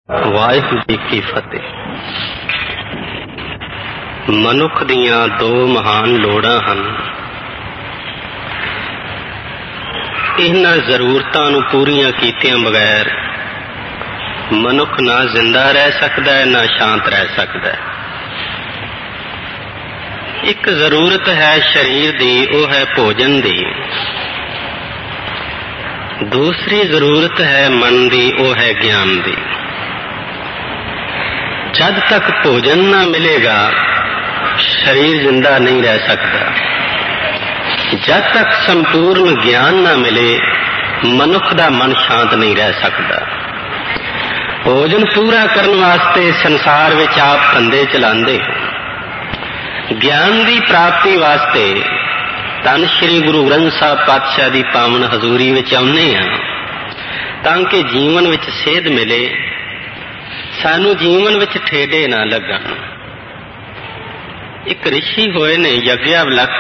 ਵਾਹਿਗੁਰੂ ਜੀ ਕੀ ਫਤਿਹ। ਮਨੁੱਖ ਦੀਆਂ ਦੋ ਮਹਾਨ ਲੋੜਾਂ ਹਨ। ਇਹਨਾਂ ਜ਼ਰੂਰਤਾਂ ਨੂੰ ਪੂਰੀਆਂ ਕੀਤਿਆਂ ਬਗੈਰ ਮਨੁੱਖ ਨਾ ਜ਼ਿੰਦਾ ਰਹਿ ਸਕਦਾ ਹੈ, ਨਾ ਸ਼ਾਂਤ ਰਹਿ ਸਕਦਾ ਹੈ। ਇੱਕ ਜ਼ਰੂਰਤ ਹੈ ਸਰੀਰ ਦੀ, ਉਹ ਹੈ ਭੋਜਨ ਦੀ। ਦੂਸਰੀ ਜ਼ਰੂਰਤ ਹੈ ਮਨ ਦੀ, ਉਹ ਹੈ ਗਿਆਨ ਦੀ। ਜਦ ਤੱਕ ਭੋਜਨ ਨਾ ਮਿਲੇਗਾ ਸਰੀਰ ਜ਼ਿੰਦਾ ਨਹੀਂ ਰਹਿ ਸਕਦਾ। ਜਦ ਤੱਕ ਸੰਪੂਰਨ ਗਿਆਨ ਨਾ ਮਿਲੇ ਮਨੁੱਖ ਦਾ ਮਨ ਸ਼ਾਂਤ ਨਹੀਂ ਰਹਿ ਸਕਦਾ। ਭੋਜਨ ਪੂਰਾ ਕਰਨ ਵਾਸਤੇ ਸੰਸਾਰ ਵਿੱਚ ਆਪ ਧੰਦੇ ਚਲਾਉਂਦੇ ਹੋ। ਗਿਆਨ ਦੀ ਪ੍ਰਾਪਤੀ ਵਾਸਤੇ ਧੰਨ ਸ਼੍ਰੀ ਗੁਰੂ ਗ੍ਰੰਥ ਸਾਹਿਬ ਪਾਤਸ਼ਾਹ ਦੀ ਪਾਵਨ ਹਜ਼ੂਰੀ ਵਿੱਚ ਆਉਂਦੇ ਹਾਂ ਤਾਂ ਕਿ ਜੀਵਨ ਵਿੱਚ ਸੇਧ ਮਿਲੇ, ਸਾਨੂੰ ਜੀਵਨ ਵਿੱਚ ਠੇਡੇ ਨਾ ਲੱਗਣ। ਇੱਕ ਰਿਸ਼ੀ ਹੋਏ ਨੇ ਯਗਿਆਵਲਕ,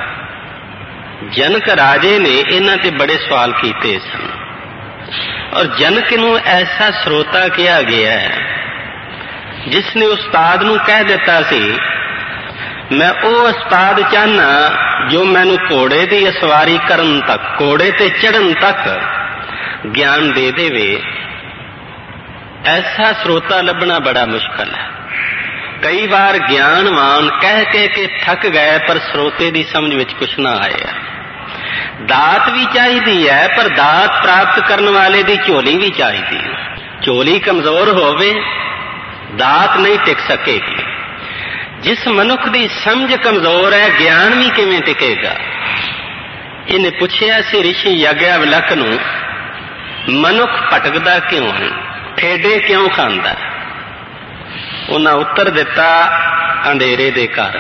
ਜਨਕ ਰਾਜੇ ਨੇ ਇਹਨਾਂ ਤੇ ਬੜੇ ਸਵਾਲ ਕੀਤੇ ਸਨ ਔਰ ਜਨਕ ਨੂੰ ਐਸਾ ਸਰੋਤਾ ਕਿਹਾ ਗਿਆ ਹੈ ਜਿਸ ਨੇ ਉਸਤਾਦ ਨੂੰ ਕਹਿ ਦਿੱਤਾ ਸੀ, ਮੈਂ ਉਹ ਉਸਤਾਦ ਚਾਹਨਾ ਜੋ ਮੈਨੂੰ ਘੋੜੇ ਦੀ ਅਸਵਾਰੀ ਕਰਨ ਤੱਕ, ਘੋੜੇ ਤੇ ਚੜ੍ਹਨ ਤੱਕ ਗਿਆਨ ਦੇ ਦੇਵੇ। ਐਸਾ ਸਰੋਤਾ ਲੱਭਣਾ ਬੜਾ ਮੁਸ਼ਕਲ ਹੈ। ਕਈ ਵਾਰ ਗਿਆਨਵਾਨ ਕਹਿ ਕੇ ਥੱਕ ਗਏ ਪਰ ਸਰੋਤੇ ਦੀ ਸਮਝ ਵਿੱਚ ਕੁਛ ਨਾ ਆਇਆ। ਦਾਤ ਵੀ ਚਾਹੀਦੀ ਹੈ ਪਰ ਦਾਤ ਪ੍ਰਾਪਤ ਕਰਨ ਵਾਲੇ ਦੀ ਝੋਲੀ ਵੀ ਚਾਹੀਦੀ ਹੈ। ਝੋਲੀ ਕਮਜ਼ੋਰ ਹੋਵੇ ਦਾਤ ਨਹੀਂ ਟਿਕ ਸਕੇਗੀ। ਜਿਸ ਮਨੁੱਖ ਦੀ ਸਮਝ ਕਮਜ਼ੋਰ ਹੈ ਗਿਆਨ ਵੀ ਕਿਵੇਂ ਟਿਕੇਗਾ। ਇਹਨੇ ਪੁੱਛਿਆ ਸੀ ਰਿਸ਼ੀ ਯਗਿਆਵਲਕ ਨੂੰ, ਮਨੁੱਖ ਭਟਕਦਾ ਕਿਉਂ ਹੈ, ਠੇਡੇ ਕਿਉਂ ਖਾਂਦਾ? ਉਹਨਾਂ ਉੱਤਰ ਦਿੱਤਾ, ਅੰਧੇਰੇ ਦੇ ਕਾਰਨ,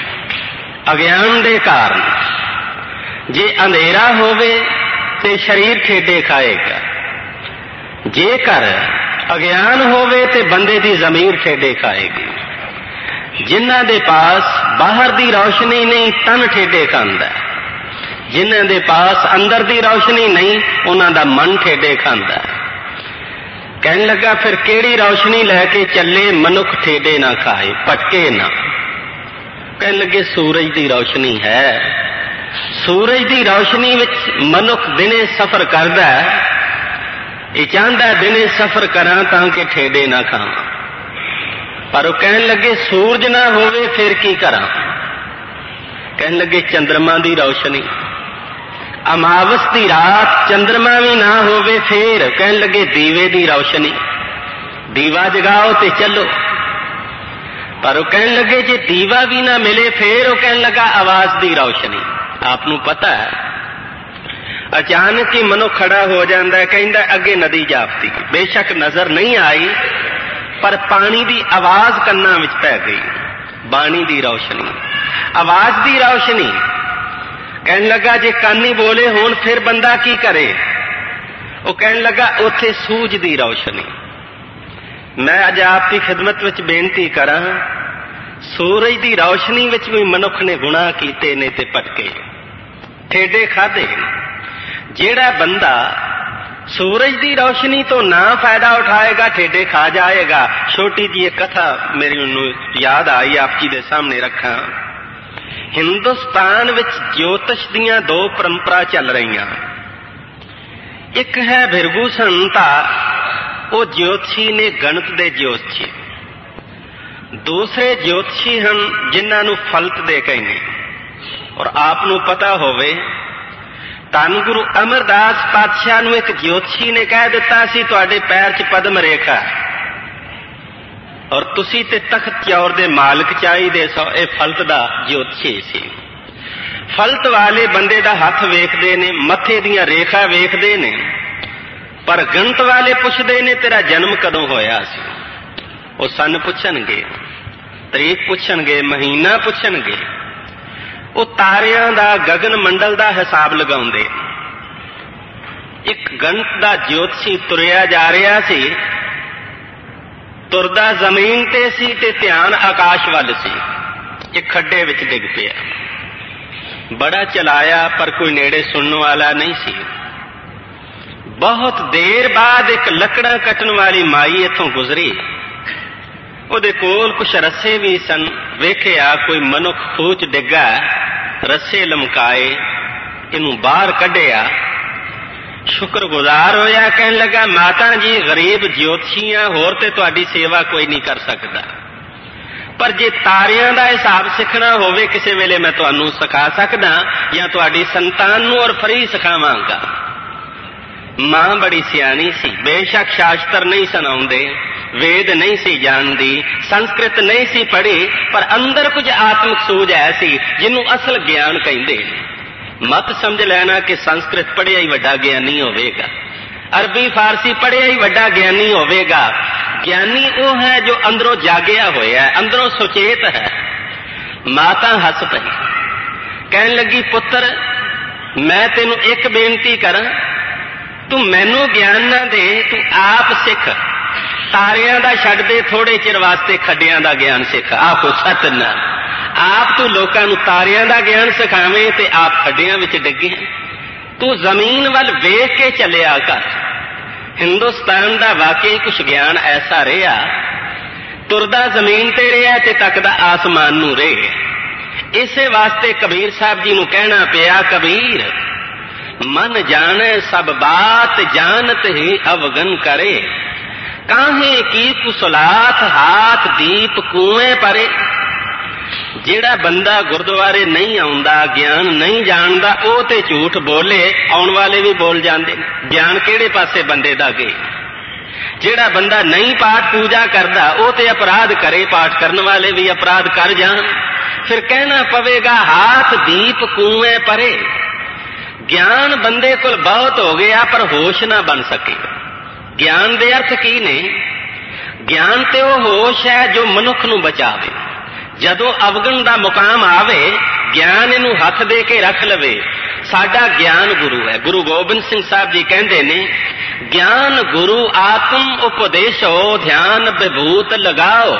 ਅਗਿਆਨ ਦੇ ਕਾਰਨ। ਜੇ ਅੰਧੇਰਾ ਹੋਵੇ ਤੇ ਸਰੀਰ ਠੇਡੇ ਖਾਏਗਾ, ਜੇਕਰ ਅਗਿਆਨ ਹੋਵੇ ਤੇ ਬੰਦੇ ਦੀ ਜ਼ਮੀਰ ਠੇਡੇ ਖਾਏਗੀ। ਜਿਨ੍ਹਾਂ ਦੇ ਪਾਸ ਬਾਹਰ ਦੀ ਰੌਸ਼ਨੀ ਨਹੀਂ ਤਨ ਠੇਡੇ ਖਾਂਦਾ, ਜਿਨ੍ਹਾਂ ਦੇ ਪਾਸ ਅੰਦਰ ਦੀ ਰੌਸ਼ਨੀ ਨਹੀਂ ਉਹਨਾਂ ਦਾ ਮਨ ਠੇਡੇ ਖਾਂਦਾ। ਕਹਿਣ ਲੱਗਾ ਫਿਰ ਕਿਹੜੀ ਰੌਸ਼ਨੀ ਲੈ ਕੇ ਚੱਲੇ ਮਨੁੱਖ ਠੇਡੇ ਨਾ ਖਾਏ, ਭਟਕੇ ਨਾ? ਕਹਿਣ ਲੱਗੇ ਸੂਰਜ ਦੀ ਰੌਸ਼ਨੀ ਹੈ। ਸੂਰਜ ਦੀ ਰੌਸ਼ਨੀ ਵਿੱਚ ਮਨੁੱਖ ਦਿਨੇ ਸਫ਼ਰ ਕਰਦਾ ਹੈ। ਇਹ ਚਾਹੁੰਦਾ ਦਿਨੇ ਸਫ਼ਰ ਕਰਾਂ ਤਾਂ ਕਿ ਠੇਡੇ ਨਾ ਖਾਵਾਂ। ਪਰ ਉਹ ਕਹਿਣ ਲੱਗੇ ਸੂਰਜ ਨਾ ਹੋਵੇ ਫਿਰ ਕੀ ਕਰਾਂ? ਕਹਿਣ ਲੱਗੇ ਚੰਦਰਮਾ ਦੀ ਰੌਸ਼ਨੀ, ਅਮਾਵਸ ਦੀ ਰਾਤ ਚੰਦਰਮਾ ਵੀ ਨਾ ਹੋਵੇ ਫੇਰ? ਕਹਿਣ ਲੱਗੇ ਦੀਵੇ ਦੀ ਰੌਸ਼ਨੀ, ਦੀਵਾ ਜਗਾਓ ਤੇ ਚੱਲੋ। ਪਰ ਉਹ ਕਹਿਣ ਲੱਗੇ ਜੇ ਦੀਵਾ ਵੀ ਨਾ ਮਿਲੇ ਫੇਰ? ਉਹ ਕਹਿਣ ਲੱਗਾ ਆਵਾਜ਼ ਦੀ ਰੌਸ਼ਨੀ। ਆਪ ਨੂੰ ਪਤਾ ਹੈ ਅਚਾਨਕ ਹੀ ਮਨੁੱਖ ਖੜਾ ਹੋ ਜਾਂਦਾ ਹੈ, ਕਹਿੰਦਾ ਅੱਗੇ ਨਦੀ ਜਾਪਦੀ, ਬੇਸ਼ੱਕ ਨਜ਼ਰ ਨਹੀਂ ਆਈ ਪਰ ਪਾਣੀ ਦੀ ਆਵਾਜ਼ ਕੰਨਾਂ ਵਿੱਚ ਪੈ ਗਈ। ਬਾਣੀ ਦੀ ਰੌਸ਼ਨੀ, ਆਵਾਜ਼ ਦੀ ਰੌਸ਼ਨੀ। ਕਹਿਣ ਲੱਗਾ ਜੇ ਕੰਨ ਹੀ ਬੋਲੇ ਹੋਣ ਫਿਰ ਬੰਦਾ ਕੀ ਕਰੇ? ਉਹ ਕਹਿਣ ਲੱਗਾ ਉੱਥੇ ਸੂਝ ਦੀ ਰੌਸ਼ਨੀ। ਮੈਂ ਅੱਜ ਆਪ ਦੀ ਖਿਦਮਤ ਵਿੱਚ ਬੇਨਤੀ ਕਰਾਂ, ਸੂਰਜ ਦੀ ਰੌਸ਼ਨੀ ਵਿੱਚ ਵੀ ਮਨੁੱਖ ਨੇ ਗੁਨਾਹ ਕੀਤੇ ਨੇ ਤੇ ਭਟਕੇ, ਠੇਡੇ ਖਾਧੇ। ਜਿਹੜਾ ਬੰਦਾ ਸੂਰਜ ਦੀ ਰੌਸ਼ਨੀ ਤੋਂ ਨਾ ਫਾਇਦਾ ਉਠਾਏਗਾ ਠੇਡੇ ਖਾ ਜਾਏਗਾ। ਛੋਟੀ ਜਿਹੀ ਇੱਕ ਕਥਾ ਮੇਰੀ ਨੂੰ ਯਾਦ ਆਈ, ਆਪ ਜੀ ਦੇ ਸਾਹਮਣੇ ਰੱਖਾਂ। ਹਿੰਦੁਸਤਾਨ ਵਿੱਚ ਜੋਤਿਸ਼ ਦੀਆਂ ਦੋ ਪਰੰਪਰਾ ਚੱਲ ਰਹੀਆਂ। ਇੱਕ ਹੈ ਭਿਰਗੂ ਸੰਤਾ, ਉਹ ਜੋਤਸ਼ੀ ਨੇ, ਗਣਿਤ ਦੇ ਜੋਤਸ਼ੀ। ਦੂਸਰੇ ਜੋਤਸ਼ੀ ਹਨ ਜਿਨ੍ਹਾਂ ਨੂੰ ਫਲਤ ਦੇ ਕਹਿੰਦੇ। ਔਰ ਆਪ ਨੂੰ ਪਤਾ ਹੋਵੇ ਧੰਨ ਗੁਰੂ ਅਮਰਦਾਸ ਪਾਤਸ਼ਾਹ ਨੂੰ ਇੱਕ ਜੋਤਸ਼ੀ ਨੇ ਕਹਿ ਦਿੱਤਾ ਸੀ ਤੁਹਾਡੇ ਪੈਰ 'ਚ ਪਦਮ ਰੇਖਾ ਔਰ ਤੁਸੀਂ ਤੇ ਤਖਤ ਚੌਰ ਦੇ ਮਾਲਕ ਚਾਹੀਦੇ ਸੋ। ਇਹ ਫਲਤ ਦਾ ਜੋਤਸ਼ੀ ਸੀ। ਫਲਤ ਵਾਲੇ ਬੰਦੇ ਦਾ ਹੱਥ ਵੇਖਦੇ ਨੇ, ਮੱਥੇ ਦੀਆਂ ਰੇਖਾ ਵੇਖਦੇ ਨੇ, ਪਰ ਗਣਿਤ ਵਾਲੇ ਪੁੱਛਦੇ ਨੇ ਤੇਰਾ ਜਨਮ ਕਦੋਂ ਹੋਇਆ ਸੀ? ਉਹ ਸੰਨ ਪੁੱਛਣਗੇ, ਤਰੀਕ ਪੁੱਛਣਗੇ, ਮਹੀਨਾ ਪੁੱਛਣਗੇ। ਉਹ ਤਾਰਿਆਂ ਦਾ, ਗਗਨ ਮੰਡਲ ਦਾ ਹਿਸਾਬ ਲਗਾਉਂਦੇ। ਇੱਕ ਗਣਿਤ ਦਾ ਜੋਤਸ਼ੀ ਤੁਰਿਆ ਜਾ ਰਿਹਾ ਸੀ, ਤੁਰਦਾ ਜ਼ਮੀਨ ਤੇ ਸੀ ਤੇ ਧਿਆਨ ਆਕਾਸ਼ ਵੱਲ ਸੀ। ਇੱਕ ਖੱਡੇ ਵਿੱਚ ਡਿੱਗ ਪਿਆ। ਬੜਾ ਚਲਾਇਆ ਪਰ ਕੋਈ ਨੇੜੇ ਸੁਣਨ ਵਾਲਾ ਨਹੀਂ ਸੀ। ਬਹੁਤ ਦੇਰ ਬਾਅਦ ਇੱਕ ਲੱਕੜਾਂ ਕੱਟਣ ਵਾਲੀ ਮਾਈ ਇੱਥੋਂ ਗੁਜ਼ਰੀ। ਉਹਦੇ ਕੋਲ ਕੁਛ ਰੱਸੇ ਵੀ ਸਨ। ਵੇਖਿਆ ਕੋਈ ਮਨੁੱਖ ਖੂਹ 'ਚ ਡਿੱਗਾ, ਰੱਸੇ ਲਮਕਾਏ, ਇਹਨੂੰ ਬਾਹਰ ਕੱਢਿਆ। ਸ਼ੁਕਰਗੁਜ਼ਾਰ ਹੋਇਆ, ਕਹਿਣ ਲੱਗਾ ਮਾਤਾ ਜੀ ਗਰੀਬ ਜੋਤਸ਼ੀਆਂ, ਹੋਰ ਤੇ ਤੁਹਾਡੀ ਸੇਵਾ ਕੋਈ ਨਹੀਂ ਕਰ ਸਕਦਾ, ਪਰ ਜੇ ਤਾਰਿਆਂ ਦਾ ਹਿਸਾਬ ਸਿੱਖਣਾ ਹੋਵੇ ਕਿਸੇ ਵੇਲੇ ਮੈਂ ਤੁਹਾਨੂੰ ਸਿਖਾ ਸਕਦਾ, ਜਾਂ ਤੁਹਾਡੀ ਸੰਤਾਨ ਨੂੰ ਔਰ ਫਰੀ ਸਿਖਾਵਾਂਗਾ। ਮਾਂ ਬੜੀ ਸਿਆਣੀ ਸੀ, ਬੇਸ਼ੱਕ ਸ਼ਾਸਤਰ ਨਹੀਂ ਸੁਣਾਉਂਦੇ, ਵੇਦ ਨਹੀਂ ਸੀ ਜਾਣਦੀ, ਸੰਸਕ੍ਰਿਤ ਨਹੀਂ ਸੀ ਪੜ੍ਹੀ, ਪਰ ਅੰਦਰ ਕੁਝ ਆਤਮਿਕ ਸੂਝ ਐਸੀ ਜਿਹਨੂੰ ਅਸਲ ਗਿਆਨ ਕਹਿੰਦੇ। ਮਤ ਸਮਝ ਲੈਣਾ ਕਿ ਸੰਸਕ੍ਰਿਤ ਪੜ੍ਹਿਆ ਹੀ ਵੱਡਾ ਗਿਆਨੀ ਹੋਵੇਗਾ, ਅਰਬੀ ਫਾਰਸੀ ਪੜ੍ਹਿਆ ਹੀ ਵੱਡਾ ਗਿਆਨੀ ਹੋਵੇਗਾ। ਗਿਆਨੀ ਉਹ ਹੈ ਜੋ ਅੰਦਰੋਂ ਜਾਗਿਆ ਹੋਇਆ ਹੈ, ਅੰਦਰੋਂ ਸੁਚੇਤ ਹੈ। ਮਾਤਾ ਹੱਸ ਪਈ, ਕਹਿਣ ਲੱਗੀ ਪੁੱਤਰ ਮੈਂ ਤੈਨੂੰ ਇੱਕ ਬੇਨਤੀ ਕਰਾਂ, ਤੂੰ ਮੈਨੂੰ ਗਿਆਨ ਨਾ ਦੇ, ਤੂੰ ਆਪ ਸਿੱਖ। ਤਾਰਿਆਂ ਦਾ ਛੱਡ ਦੇ, ਥੋੜੇ ਚਿਰ ਵਾਸਤੇ ਖੱਡਿਆਂ ਦਾ ਗਿਆਨ ਸਿੱਖ। ਆਖੋ ਸਤਿਨਾਮ। ਆਪ ਤੂੰ ਲੋਕਾਂ ਨੂੰ ਤਾਰਿਆਂ ਦਾ ਗਿਆਨ ਸਿਖਾਵੇਂ ਤੇ ਆਪ ਖੱਡਿਆਂ ਵਿੱਚ ਡਿੱਗੇ। ਤੂੰ ਜ਼ਮੀਨ ਵੱਲ ਵੇਖ ਕੇ ਚੱਲਿਆ ਕਰ। ਹਿੰਦੁਸਤਾਨ ਦਾ ਵਾਕਈ ਕੁਛ ਗਿਆਨ ਐਸਾ ਰਿਹਾ, ਤੁਰਦਾ ਜ਼ਮੀਨ ਤੇ ਰਿਹਾ ਤੇ ਤੱਕਦਾ ਆਸਮਾਨ ਨੂੰ ਰਹੇ। ਇਸੇ ਵਾਸਤੇ ਕਬੀਰ ਸਾਹਿਬ ਜੀ ਨੂੰ ਕਹਿਣਾ ਪਿਆ, ਕਬੀਰ ਮਨ ਜਾਣੇ ਸਭ ਬਾਤ, ਜਾਣਤ ਹੀ ਅਵਗਨ ਕਰੇ, ਕਾਹੇ ਕੀ ਕੁਸਲਾਤ ਹਾਥ ਦੀਪ ਕੂਏ ਪਰੇ। ਜਿਹੜਾ ਬੰਦਾ ਗੁਰਦੁਆਰੇ ਨਹੀਂ ਆਉਂਦਾ, ਗਿਆਨ ਨਹੀਂ ਜਾਣਦਾ, ਉਹ ਤੇ ਝੂਠ ਬੋਲੇ, ਆਉਣ ਵਾਲੇ ਵੀ ਬੋਲ ਜਾਂਦੇ ਨੇ। ਗਿਆਨ ਕਿਹੜੇ ਪਾਸੇ ਬੰਦੇ ਦਾ ਗਏ? ਜਿਹੜਾ ਬੰਦਾ ਨਹੀਂ ਪਾਠ ਪੂਜਾ ਕਰਦਾ, ਉਹ ਤੇ ਅਪਰਾਧ ਕਰੇ, ਪਾਠ ਕਰਨ ਵਾਲੇ ਵੀ ਅਪਰਾਧ ਕਰ ਜਾਣ। ਫਿਰ ਕਹਿਣਾ ਪਵੇਗਾ ਹਾਥ ਦੀਪ ਕੂਏ ਪਰੇ। ਗਿਆਨ ਬੰਦੇ ਕੋਲ ਬਹੁਤ ਹੋ ਗਿਆ ਪਰ ਹੋਸ਼ ਨਾ ਬਣ ਸਕੇ। ਗਿਆਨ ਦੇ ਅਰਥ ਕੀ ਨੇ? ਗਿਆਨ ਤੇ ਉਹ ਹੋਸ਼ ਹੈ ਜੋ ਮਨੁੱਖ ਨੂੰ ਬਚਾਵੇ। ਜਦੋਂ ਅਵਗਣ ਦਾ ਮੁਕਾਮ ਆਵੇ, ਗਿਆਨ ਇਹਨੂੰ ਹੱਥ ਦੇ ਕੇ ਰੱਖ ਲਵੇ। ਸਾਡਾ ਗਿਆਨ ਗੁਰੂ ਹੈ। ਗੁਰੂ ਗੋਬਿੰਦ ਸਿੰਘ ਸਾਹਿਬ ਜੀ ਕਹਿੰਦੇ ਨੇ, ਗਿਆਨ ਗੁਰੂ ਆਤਮ ਉਪਦੇਸ਼ੋ, ਧਿਆਨ ਵਿਭੂਤ ਲਗਾਓ।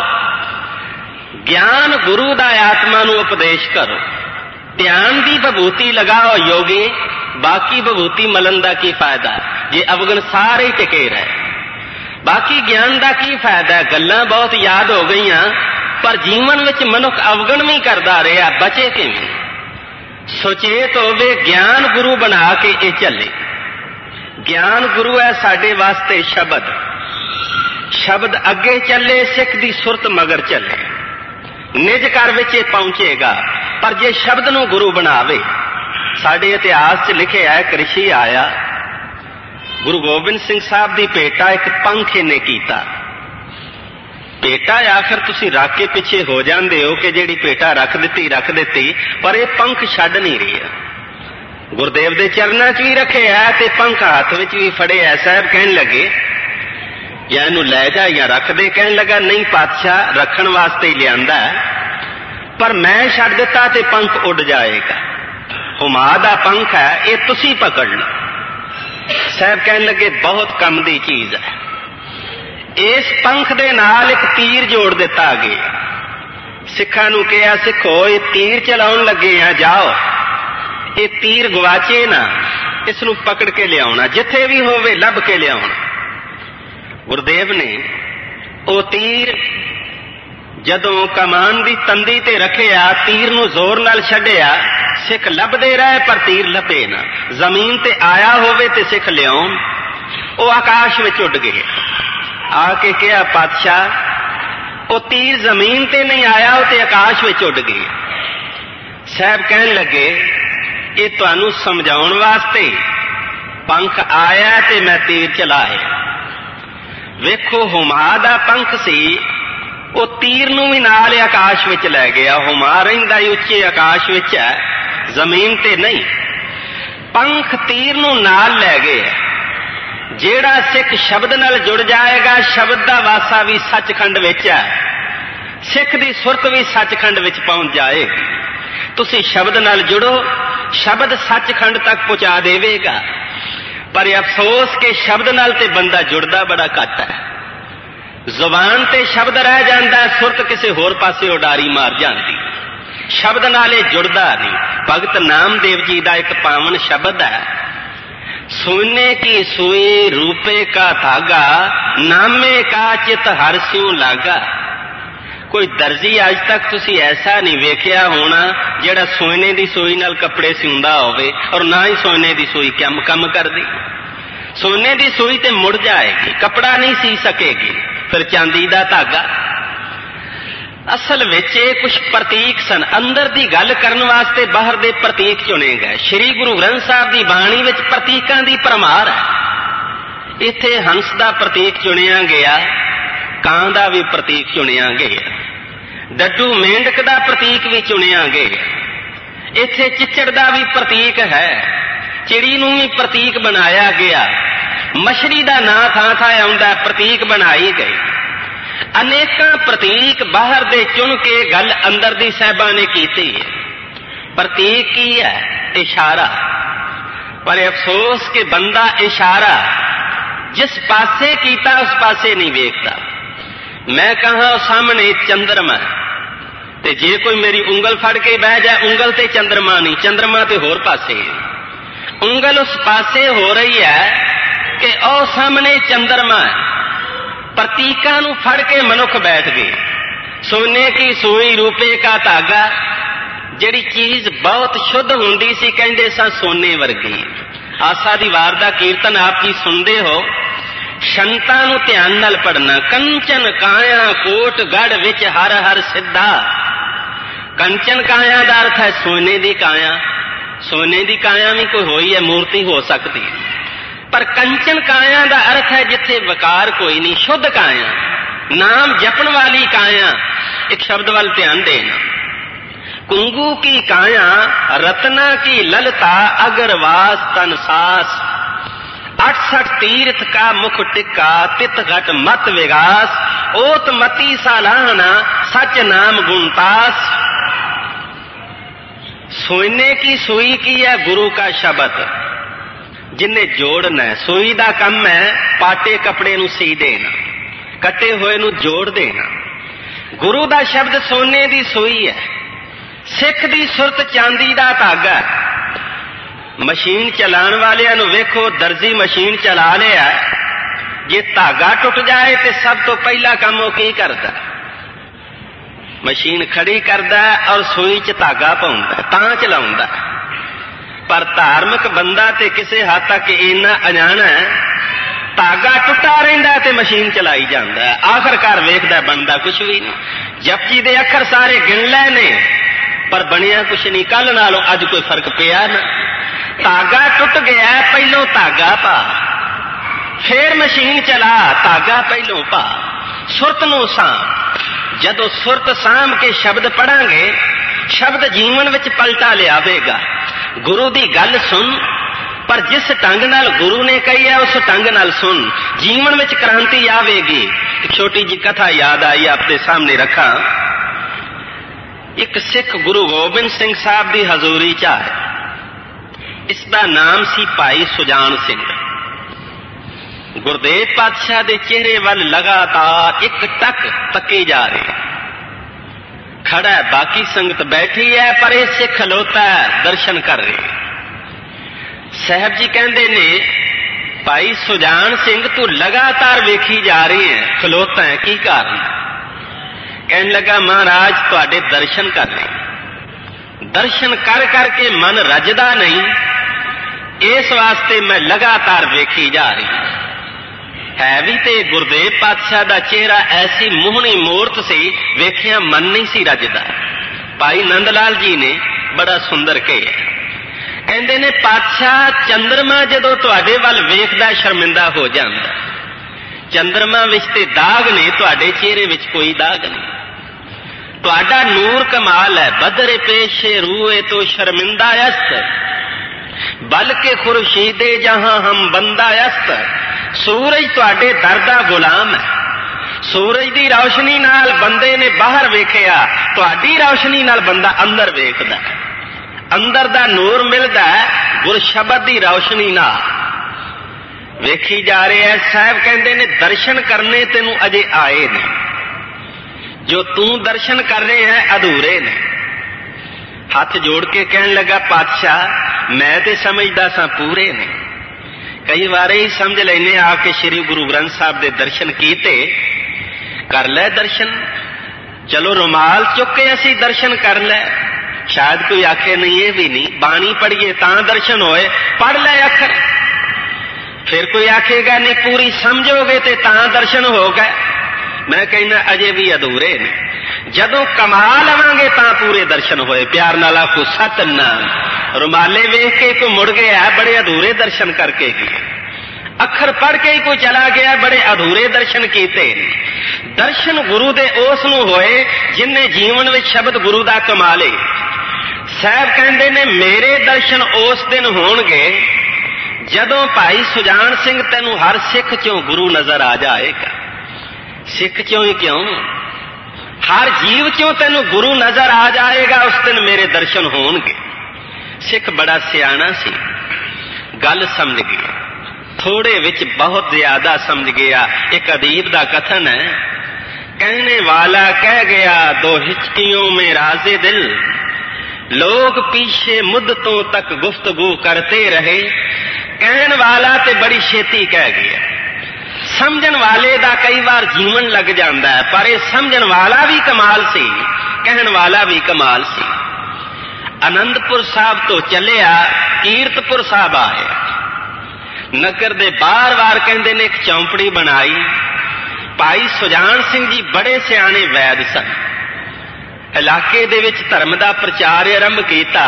ਗਿਆਨ ਗੁਰੂ ਦਾ ਆਤਮਾ ਨੂੰ ਉਪਦੇਸ਼ ਕਰੋ, ਧਿਆਨ ਦੀ ਵਿਭੂਤੀ ਲਗਾਓ ਯੋਗੀ। ਬਾਕੀ ਵਿਭੂਤੀ ਮਲਣ ਦਾ ਕੀ ਫਾਇਦਾ ਜੇ ਅਵਗਣ ਸਾਰੇ ਟਿਕੇ ਰਹੇ? ਬਾਕੀ ਗਿਆਨ ਦਾ ਕੀ ਫਾਇਦਾ? ਗੱਲਾਂ ਬਹੁਤ ਯਾਦ ਹੋ ਗਈਆਂ, ਪਰ ਜੀਵਨ ਵਿੱਚ ਮਨੁੱਖ ਅਵਗਣ ਵੀ ਕਰਦਾ ਰਿਹਾ, ਬਚੇ ਕਿਵੇਂ? ਸੁਚੇਤ ਹੋਵੇ, ਗਿਆਨ ਗੁਰੂ ਬਣਾ ਕੇ ਇਹ ਚੱਲੇ। ਗਿਆਨ ਗੁਰੂ ਹੈ ਸਾਡੇ ਵਾਸਤੇ ਸ਼ਬਦ। ਸ਼ਬਦ ਅੱਗੇ ਚੱਲੇ, ਸਿੱਖ ਦੀ ਸੁਰਤ ਮਗਰ ਚੱਲੇ, ਨਿਜ ਘਰ ਵਿੱਚ ਇਹ ਪਹੁੰਚੇਗਾ। ਪਰ ਜੇ ਸ਼ਬਦ ਨੂੰ ਗੁਰੂ ਬਣਾਵੇ, ਸਾਡੇ ਇਤਿਹਾਸ 'ਚ ਲਿਖਿਆ ਹੈ, ਇੱਕ ਰਿਸ਼ੀ ਆਇਆ, ਗੁਰੂ ਗੋਬਿੰਦ ਸਿੰਘ ਸਾਹਿਬ ਦੀ ਭੇਟਾ ਇੱਕ ਪੰਖ ਇਹਨੇ ਕੀਤਾ। ਭੇਟਾ ਆਖਰ ਤੁਸੀਂ ਰੱਖ ਕੇ ਪਿੱਛੇ ਹੋ ਜਾਂਦੇ ਹੋ ਕਿ ਜਿਹੜੀ ਭੇਟਾ ਰੱਖ ਦਿੱਤੀ, ਪਰ ਇਹ ਪੰਖ ਛੱਡ ਨਹੀਂ ਰਿਹਾ। ਗੁਰਦੇਵ ਦੇ ਚਰਨਾਂ 'ਚ ਵੀ ਰੱਖਿਆ ਤੇ ਪੰਖ ਹੱਥ ਵਿੱਚ ਵੀ ਫੜਿਆ। ਸਾਹਿਬ ਕਹਿਣ ਲੱਗੇ ਜਾਂ ਇਹਨੂੰ ਲੈ ਜਾ ਜਾਂ ਰੱਖ ਦੇ। ਕਹਿਣ ਲੱਗਾ ਨਹੀਂ ਪਾਤਸ਼ਾਹ, ਰੱਖਣ ਵਾਸਤੇ ਹੀ ਲਿਆਂਦਾ, ਪਰ ਮੈਂ ਛੱਡ ਦਿੱਤਾ ਤੇ ਪੰਖ ਉੱਡ ਜਾਏਗਾ। ਹੁਮਾ ਦਾ ਪੰਖ ਹੈ, ਇਹ ਤੁਸੀਂ ਪਕੜ ਲਓ। ਸਾਹਿਬ ਕਹਿਣ ਲੱਗੇ ਬਹੁਤ ਕੰਮ ਦੀ ਚੀਜ਼ ਹੈ। ਇਸ ਪੰਖ ਦੇ ਨਾਲ ਇੱਕ ਤੀਰ ਜੋੜ ਦਿੱਤਾ ਗਿਆ। ਸਿੱਖਾਂ ਨੂੰ ਕਿਹਾ, ਸਿੱਖੋ ਇਹ ਤੀਰ ਚਲਾਉਣ ਲੱਗੇ ਆ, ਜਾਓ ਇਹ ਤੀਰ ਗਵਾਚੇ ਨਾ, ਇਸ ਨੂੰ ਪਕੜ ਕੇ ਲਿਆਉਣਾ, ਜਿੱਥੇ ਵੀ ਹੋਵੇ ਲੱਭ ਕੇ ਲਿਆਉਣਾ। ਗੁਰਦੇਵ ਨੇ ਉਹ ਤੀਰ ਜਦੋਂ ਕਮਾਨ ਦੀ ਤੰਦੀ ਤੇ ਰੱਖਿਆ, ਤੀਰ ਨੂੰ ਜ਼ੋਰ ਨਾਲ ਛੱਡਿਆ। ਸਿੱਖ ਲੱਭਦੇ ਰਹੇ ਪਰ ਤੀਰ ਲੱਭੇ ਨਾ। ਜ਼ਮੀਨ ਤੇ ਆਇਆ ਹੋਵੇ ਤੇ ਸਿੱਖ ਲਿਆਉਣ। ਉਹ ਆਕਾਸ਼ ਵਿੱਚ ਉੱਡ ਗਏ। ਆ ਕੇ ਕਿਹਾ, ਪਾਤਸ਼ਾਹ ਉਹ ਤੀਰ ਜ਼ਮੀਨ ਤੇ ਨਹੀਂ ਆਇਆ, ਉਹ ਤੇ ਆਕਾਸ਼ ਵਿੱਚ ਉੱਡ ਗਏ। ਸਾਹਿਬ ਕਹਿਣ ਲੱਗੇ ਇਹ ਤੁਹਾਨੂੰ ਸਮਝਾਉਣ ਵਾਸਤੇ ਪੰਖ ਆਇਆ ਤੇ ਮੈਂ ਤੀਰ ਚਲਾਇਆ। ਵੇਖੋ ਹੁਮਾ ਦਾ ਪੰਖ ਸੀ, ਉਹ ਤੀਰ ਨੂੰ ਵੀ ਨਾਲ ਆਕਾਸ਼ ਵਿੱਚ ਲੈ ਗਿਆ। ਹੁਮਾ ਰਹਿੰਦਾ ਹੀ ਉੱਚੇ ਆਕਾਸ਼ ਵਿੱਚ ਹੈ, ਜ਼ਮੀਨ ਤੇ ਨਹੀਂ। ਪੰਖ ਤੀਰ ਨੂੰ ਨਾਲ ਲੈ ਗਏ। ਜਿਹੜਾ ਸਿੱਖ ਸ਼ਬਦ ਨਾਲ ਜੁੜ ਜਾਏਗਾ, ਸ਼ਬਦ ਦਾ ਵਾਸਾ ਵੀ ਸੱਚਖੰਡ ਵਿੱਚ ਹੈ, ਸਿੱਖ ਦੀ ਸੁਰਤ ਵੀ ਸੱਚਖੰਡ ਵਿੱਚ ਪਹੁੰਚ ਜਾਏਗੀ। ਤੁਸੀਂ ਸ਼ਬਦ ਨਾਲ ਜੁੜੋ, ਸ਼ਬਦ ਸੱਚਖੰਡ ਤੱਕ ਪਹੁੰਚਾ ਦੇਵੇਗਾ। ਪਰ ਅਫਸੋਸ ਕਿ ਸ਼ਬਦ ਨਾਲ ਤੇ ਬੰਦਾ ਜੁੜਦਾ ਬੜਾ ਘੱਟ ਹੈ। ਜ਼ੁਬਾਨ ਤੇ ਸ਼ਬਦ ਰਹਿ ਜਾਂਦਾ, ਸੁਰਤ ਕਿਸੇ ਹੋਰ ਪਾਸੇ ਉਡਾਰੀ ਮਾਰ ਜਾਂਦੀ, ਸ਼ਬਦ ਨਾਲ ਇਹ ਜੁੜਦਾ ਨਹੀਂ। ਭਗਤ ਨਾਮਦੇਵ ਜੀ ਦਾ ਇੱਕ ਪਾਵਨ ਸ਼ਬਦ ਹੈ, सोने की सुई रूपे का धागा, नामे का चित हर स्यों लागा। कोई दर्जी अज तक तुसी ऐसा नहीं वेखिया होना जिहड़ा सोने की सुई नाल कपड़े सिउंदा होवे और ना ही सोने की सुई काम करदी। सोने की सुई ते मुड़ जाएगी, कपड़ा नहीं सी सकेगी, फिर चांदी का धागा। असल विच कुछ प्रतीक सन, अंदर की गल करन वास्ते बाहर दे प्रतीक चुने गए। श्री गुरु ग्रंथ साहब की बाणी विच प्रतीकां की भरमार है। इत्थे हंस का प्रतीक चुनिया गया, कां का भी प्रतीक चुनिया गया, डड्डू मेंढक का प्रतीक भी चुनिया गया। इत्थे चिचड़ का भी प्रतीक है, चिड़ी नूं भी प्रतीक बनाया गया। मछली का नां थां थां आउंदा, प्रतीक बनाई गई। अनेकां प्रतीक बाहर दे चुन के गल अंदर दी साहिबा ने कीती है। प्रतीक की है? इशारा। पर अफसोस कि बंदा इशारा जिस पासे कीता उस पासे नहीं वेखता। मैं कहा सामने चंद्रमा ते जे कोई मेरी उंगल फड़ के बह जाए, उंगल ते चंद्रमा नहीं, चंद्रमा ते होर पासे है। उंगल उस पासे हो रही है कि ओ सामने चंद्रमा। प्रतीकां नूं फड़ के मनुख बैठ गए। सोने की सुई रूपे का धागा, जिहड़ी चीज बहुत शुद्ध हुंदी सी कहंदे सा सोने वर्गी। आसा दी वार दा कीर्तन आप जी सुनते हो, शंतां नूं ध्यान नाल पढ़ना। कंचन काया कोट गढ़ विच हर हर सिद्धा। कंचन काया दा अर्थ है सोने दी काया। सोने दी काया भी कोई होई है, मूर्ति हो सकती, पर कंचन काया दा अर्थ है जिथे वकार कोई नहीं, शुद्ध काया, नाम जपन वाली काया। एक शब्द वाल ध्यान देना। कुंगू की काया, रत्ना की ललता, अगरवास तन सास। 68 तीर्थ का मुख टिक्का, तित घट मत विगास। ओत मती सालाना, सच नाम गुणतास। सोने की सुई की है गुरु का शब्द, जिन्हें जोड़ना है। सुई का कम है पाटे कपड़े नूं सी देना, कटे हुए नूं जोड़ देना। गुरु का शब्द सोने की सुई है। सिख की सुरत चांदी का धागा। मशीन चलाने वालियां नूं वेखो, दर्जी मशीन चला लिया, जे धागा टुट जाए तो सब तो पहला काम वो की करता? मशीन खड़ी करता और सुई च धागा पाउंदा, तां चलाउंदा। पर धार्मिक बंदा ते किसी हद तक इन्ना अजाना है, धागा टुटा रहिंदा ते मशीन चलाई जांदा है। आखिरकार वेखदा बनदा कुछ भी नहीं। जपजी दे अखर सारे गिन लै ने पर बनिया कुछ नहीं। कल नालों अज कोई फर्क पिया ना। धागा टुट गया, पहलों धागा पा, फिर मशीन चला, धागा पहलों पा। सुरत नूं साम। जदों सुरत साम के शब्द पढ़ांगे, शब्द जीवन विच पलटा लियावेगा। गुरु दी गल सुन, पर जिस ढंग नाल गुरु ने कही है उस ढंग नाल सुन, जीवन विच क्रांति आवेगी। एक छोटी जी कथा याद आई, आपके सामने रखा। एक सिख गुरु गोबिंद सिंह साहब की हजूरी च आए। इसका नाम सी भाई सुजान सिंह। गुरदेव पातशाह के चेहरे वाल लगातार एक टक तकी जा रही। खड़ा है, बाकी संगत बैठी है, पर यह सिख खलोता है, दर्शन कर रही। साहब जी कहते ने, भाई सुजान सिंह तू लगातार वेखी जा रही है, खलोता है, की कारण? कहने लगा, महाराज तुहाडे दर्शन कर रहे। दर्शन कर करके मन रजदा नहीं, इस वास्ते मैं लगातार वेखी जा रही। है भी ते गुरदेव पातशाह का चेहरा ऐसी मोहनी मूर्त सी, वेखिया मन नहीं सी रजदा। भाई नंद लाल जी ने बड़ा सुंदर कहा, कहते ने पातशाह चंद्रमा जदों तुहाडे वल वेखदा शर्मिंदा हो जांदा। चंद्रमा विच ते दाग ने, तुहाडे चेहरे विच कोई दाग नहीं। तुहाडा नूर कमाल है। बदरे पेशे रूए तो शर्मिंदा यस्त, बल्कि खुर्शीदे जहां हम बंदा यस्त। सूरज तुहाडे दर दा गुलाम है। सूरज की रोशनी नाल बंदे ने बाहर वेखिया, तुहाडी रोशनी नाल बंदा अंदर वेखदा। अंदर दा नूर मिलदा है गुरशबद की रोशनी नाल। वेखी जा रहे हैं। साहब कहते ने, दर्शन करने तेनू अजे आए ने, जो तू दर्शन कर रहे हैं अधूरे ने। हाथ जोड़ के कहने लगा, पातशाह मैं ते समझदा सा पूरे ने। कई बार ही समझ लेने आके श्री गुरु ग्रंथ साहब के दर्शन कीते, कर ले दर्शन, चलो रुमाल चुक के असी दर्शन कर ले। शायद कोई आखे नहीं, ये भी नहीं, बाणी पढ़िए तां दर्शन होए, पढ़ ले अखर। फिर कोई आखेगा नहीं पूरी समझोगे ते तां दर्शन हो गए। मैं कहना अजे भी अधूरे ने, जदों कमा लवांगे तां पूरे दर्शन होए। प्यार नाल आखो सतनाम। रुमाले वेख के कोई मुड़ गया, बड़े अधूरे दर्शन करके गए। अखर पढ़ के ही कोई चला गया, बड़े अधूरे दर्शन कीते। दर्शन गुरु दे उस नूं होए जिन्ने जीवन विच शब्द गुरु दा कमाले। साहब कहंदे ने मेरे दर्शन उस दिन होणगे जदों भाई सुजान सिंह तैनू हर सिख चों गुरु नजर आ जाएगा। सिख चों ही क्यों, हर जीव चों तैनू गुरु नजर आ जाएगा, उस दिन मेरे दर्शन होणगे। सिख बड़ा सियाणा सी, गल समझ गया, थोड़े विच बहुत ज्यादा समझ गया। एक अदीब दा कथन है, कहने वाला कह गया दो हिचकियों में राज़े दिल, लोग पीछे मुद्दतों तक गुफ्तगू करते रहे। कहन वाला ते बड़ी छेती कह गया। समझन वाले दा कई बार जीवन लग जाता है, पर यह समझन वाला भी कमाल सी, कहन वाला भी कमाल सी। आनंदपुर साहब तो चलिया, कीरतपुर साहब आया। नगर दे बार बार कहंदे ने एक चौंपड़ी बनाई। भाई सुजान सिंह जी बड़े सियाणे वैद सन। इलाके दे विच धर्म दा प्रचार आरंभ कीता।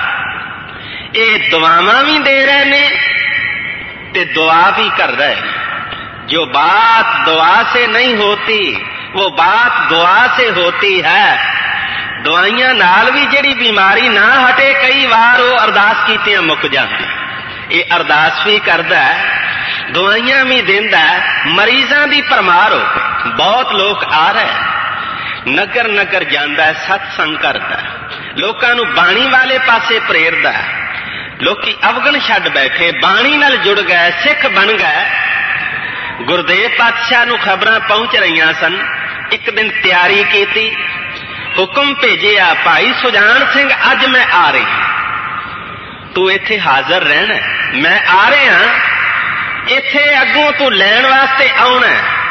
ये दुआवां भी दे रहे ने ते दुआ भी कर रहे। जो बात दुआ से नहीं होती वो बात दुआ से होती है। दवाइयां नाल भी जिहड़ी बीमारी ना हटे, कई बार वो अरदास कीतियां मुक जाती। ये अरदास भी करदा है, दवाइयां भी दिंदा है। मरीजां दी परमार हो गई, बहुत लोग आ रहे, नगर नगर जांदा है, सत्संग करदा है, लोकां नूं बाणी वाले पासे प्रेरदा है। लोकी अवगण छड्ड बैठे, बाणी नाल जुड़ गए, सिख बन गए। गुरदेव पातशाह नूं खबरां पहुंच रहीआं सन। एक दिन तैयारी कीती, हुक्म भेजिया भाई सुजान सिंह अज मैं आ रही, तू इत्थे हाजिर रहना, मैं आ रहा, इत्थे अगों तू लैण वास्ते आउणा।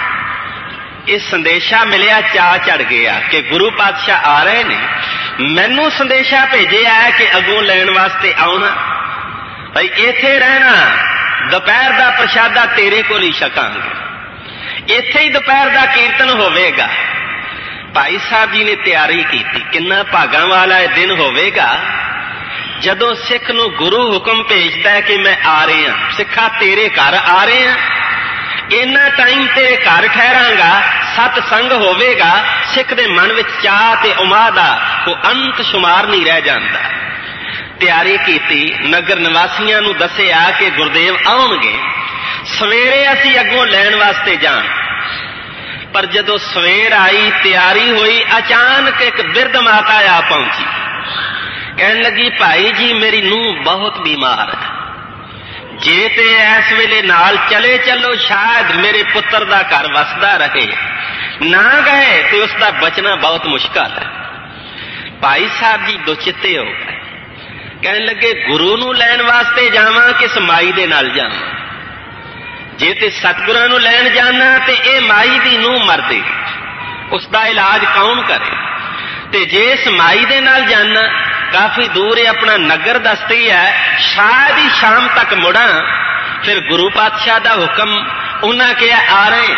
ये संदेशा मिलिया, चा चढ़ गया कि गुरु पातशाह आ रहे ने, मैनू संदेशा भेजिया है कि अगों लैण वास्ते आउणा। भाई इत्थे रहना, दोपहर का प्रशादा तेरे को ही छकांगे, इत्थे ही दोपहर का कीर्तन होवेगा। भाई साहब जी ने तैयारी की, किन्ना भागां वाला यह दिन होवेगा जदों सिख नूं गुरु हुक्म भेजदा है कि मैं आ रहा, सिखा तेरे घर आ रहा, इन्ना टाइम तेरे घर ठहरांगा, सतसंग होवेगा। सिख दे मन विच चाह ते उमाह दा कोई अंत शुमार नहीं रह जांदा। तैयारी की, नगर निवासियों नूं दसिया कि गुरदेव आउणगे, सवेरे असी अगों लैण वास्ते जाण। पर जदों सवेर आई, तैयारी हुई, अचानक एक बिरध माता आ पहुंची। कहन लगी भाई जी मेरी नूंह बहुत बीमार है, जे ते इस वेले नाल चले चलो, शायद मेरे पुत्र दा घर वसदा रहे, ना गए तो उसका बचना बहुत मुश्किल है। भाई साहब जी दुचिते हो गए, कहन लगे गुरु नूं लैण वास्ते जावां कि माई दे नाल जावां। जे ते सतगुरां नूं लैण जाना ते ये माई दी नूंह मरदे, उसका इलाज कौन करे? ते जे इस माई दे नाल जाना, काफी दूर है, अपना नगर दसती है, शायद ही शाम तक मुड़ा। फिर गुरु पातशाह दा हुक्म, उन्हां कहा आ रहे।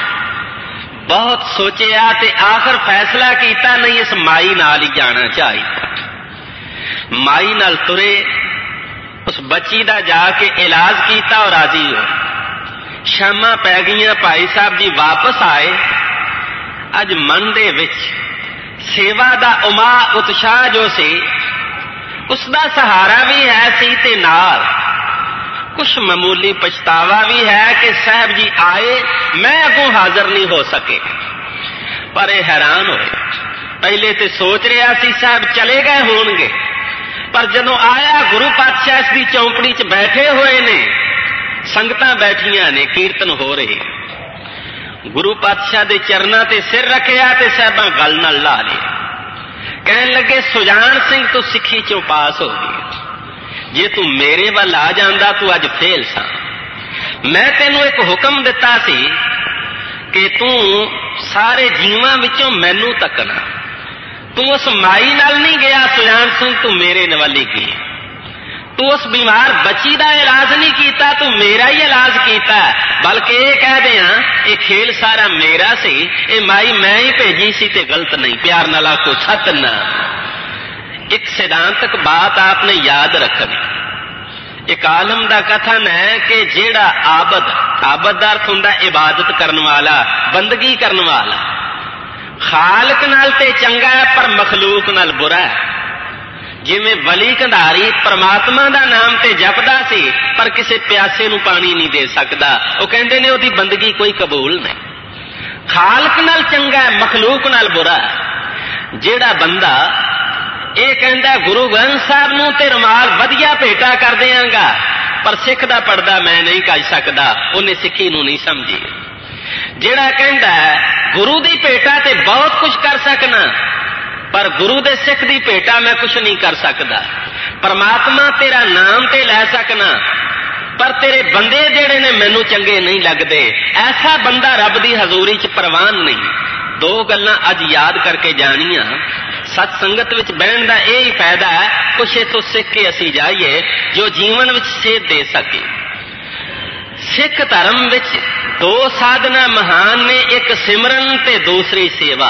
बहुत सोचिया ते आखिर फैसला किया नहीं, इस माई नाल ही जाना चाहिए। माई नाल तुरे, उस बच्ची दा जाके इलाज किया और राजी हो। शामा पै गईयां, भाई साहब जी वापस आए। अज मन दे विच सेवा दा उमाह उत्साह जो सी, उसका सहारा भी है सी ते नाल कुछ मामूली पछतावा भी है कि साहब जी आए, मैं अगों हाजिर नहीं हो सके। पर यह हैरान होए, पहले तो सोच रहा सी साहब चले गए होणगे, पर जदों आया गुरु पातशाह इसकी चौंपड़ी च बैठे हुए ने, संगतां बैठियां ने, कीर्तन हो रहे। गुरु पातशाह दे चरनां ते सिर रखिया ते साहबां गल नाल ला लिया। कहन लगे सुजान सिंह तू सिक्खी चों पास हो गई, जे तू मेरे वाल आ जांदा तू अज फेल सा। मैं तेनू एक हुक्म दिता सी कि तू सारे जीवां विचों मैनू तकना। तू उस माई नाल नहीं गया सुजान सिंह, तू मेरे नवाली गई। तू उस बीमार बच्ची का इलाज नहीं किया, तू मेरा ही इलाज किया। बल्कि ये कह दिया ये खेल सारा मेरा सी, ये माई मैं ही भेजी सी ते गलत नहीं। प्यार नाल आखो सतनाम। एक सिद्धांतक बात आपने याद रखनी। एक आलम का कथन है कि जेड़ा आबद, आबद का अर्थ हुंदा इबादत करने वाला, बंदगी करने वाला, खालक नाल ते चंगा है पर मखलूक नाल बुरा है। जिवें वली कंधारी परमात्मा का नाम ते जपदा सी पर किसी प्यासे नूं पानी नहीं दे सकदा, वो कहंदे ने उहदी बंदगी कोई कबूल नहीं। खालक नाल चंगा है, मखलूक नाल बुरा है। जेड़ा बंदा ये कहंदा गुरु ग्रंथ साहब नूं ते रुमाल वधिया भेटा कर देंगा पर सिख दा पड़दा मैं नहीं कर सकदा, उन्हें सिक्खी नूं नहीं समझी। जेड़ा कहंदा गुरु दी भेटा ते बहुत कुछ कर सकना पर गुरु दे सिख दी भेटा मैं कुछ नहीं कर सकदा। परमात्मा तेरा नाम ते लै सकना पर तेरे बंदे जेड़े ने मैनू चंगे नहीं लगदे, ऐसा बंदा रब दी हजूरी च प्रवान नहीं। दो गल्लां अज याद करके जानिया। सत संगत विच बहन का यही फायदा है, कुछ इथों सीख के असीं जाइए जो जीवन विच सेध दे सके। सिख धर्म विच दो साधना महान ने, एक सिमरन ते दूसरी सेवा।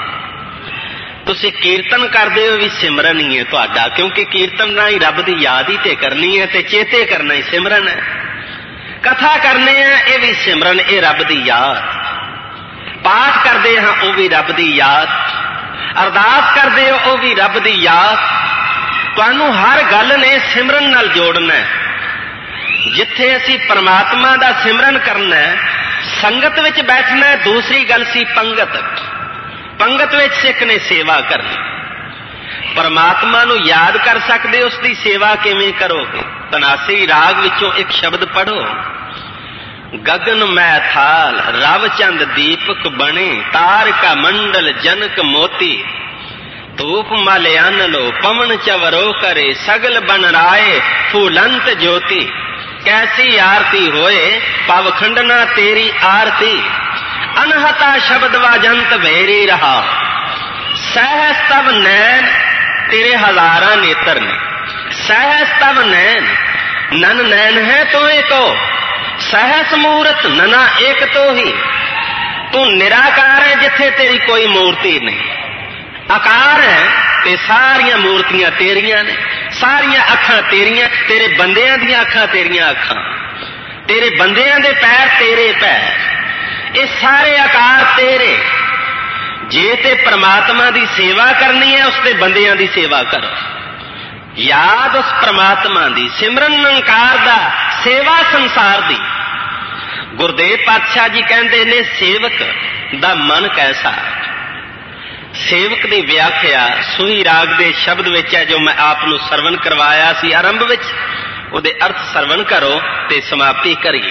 तुसी कीर्तन करते हो भी सिमरन ही है तुहाडा, क्योंकि कीर्तन ना ही रब की याद ही ते करनी है, ते चेते करना ही सिमरन है। कथा करने हैं ये भी सिमरन, ये रब की याद। पाठ करते हैं वह भी रब की याद, अरदास करते हो वह भी रब की याद। तुहानू हर गल ने सिमरन नाल जोड़ना है। जिथे असी परमात्मा का सिमरन करना है, संगत विच बैठना है। दूसरी गल सी पंगत। पंगत विच सिख ने सेवा करनी। परमात्मा नू याद कर सकते, उसकी सेवा किवें करोगे? तनासी राग विचों एक शब्द पढ़ो। गगन मै थाल रव चंद दीपक बने, तारका मंडल जनक मोती, धूप मल अन लो पवन चवरो करे, सगल बन राय फूलंत ज्योति। कैसी आरती होए पवखंडना तेरी आरती, अनहता शब्द वाजंत भेरी रहा। सहस तब नैन तेरे हजारा नेत्र ने, सहस तब नैन नन नैन है तो एको, सहस मूर्त नना एक तो ही। तू निराकार है जिथे तेरी कोई मूर्ति नहीं, आकार है ते सारिया मूर्तियां तेरिया ने, सारिया अखां तेरिया, तेरे बंदियां दी अखां तेरिया अखां, तेरे बंदियां दे पैर तेरे पैर, ये सारे आकार तेरे। जे ते परमात्मा की सेवा करनी है, उसके बंदियां की सेवा करो। याद उस परमात्मा की, सिमरन निरंकार दा, सेवा संसार दी। गुरदेव पातशाह जी कहते ने सेवक दा मन कैसा। सेवक की व्याख्या सूही राग के शब्द विच है जो मैं आपनू सरवण करवाया सी आरंभ विच, उहदे अर्थ सरवण करो ते समाप्ति करिए।